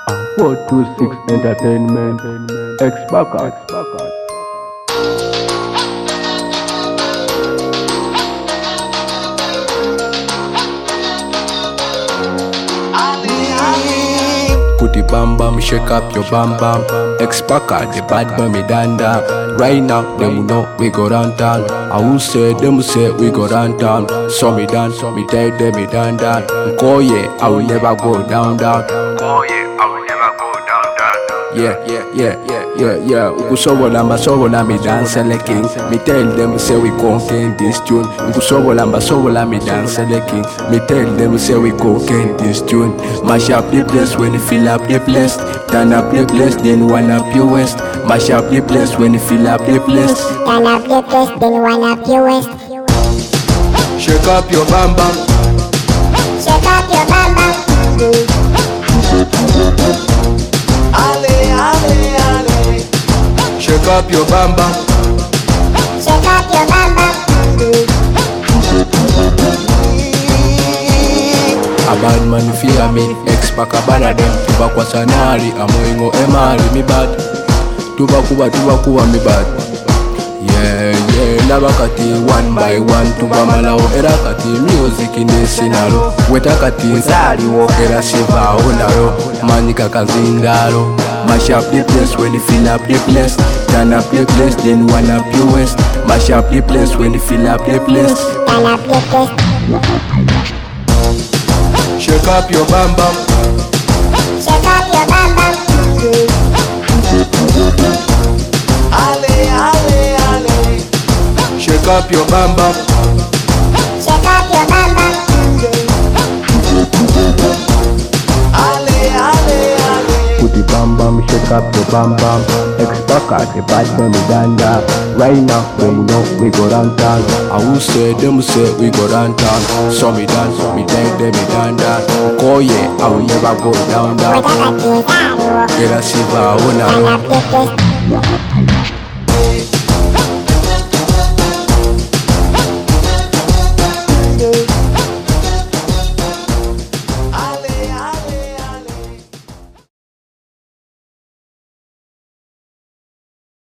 426 Entertainment, X-Backup. Put the bam bam, shake up your bam bam. X-Backup, the bad me danda. Right now, them will know we go downtown. I will say, them will say we go downtown. So me dance, so me tell them me danda. Go yeah, I will never go down. Oh yeah, I will never go down. Yeah. Ukusobola mbasobola me dance le king. Me tell them say we conquer this tune. Ukusobola mbasobola me dance le king. Me tell them say we conquer this tune. Mash up the place when you fill up the place. Turn up the place, then one up your waist. Mash up the place when you fill up the place. Turn up the place, then one up your waist. Shake up your bam bam. Shake up your bam bam. Shake up your bam bam. Shake up your bam bam. A bad man fear me, X-Backup bada dem. Tuba kwa sanari, amoingo emari mi bad. Tuba kuba mi bad. Yeah, labakati one by one. Tuba malao erakati music in the scenario. Wetakati nzari wokera shiva onaro. Manika kazingaro. Mash up the place when you fill up the place. Turn up the place, then one up your waist. Mash up the place when you fill up the place. Turn up the place. Shake up your bam bam. Shake up your bam bam. Shake up your bam bam. Shake up your bam bam. Put the bam bam, shake up your bam bam. X-Backup, the bad me danda. Right now, they know we go downtown. I will say, them say we go downtown. So me dance, so me tell them me danda. Go yeah, I will never go down. Wetakati nzari wokera Get a silver, Turn up the place.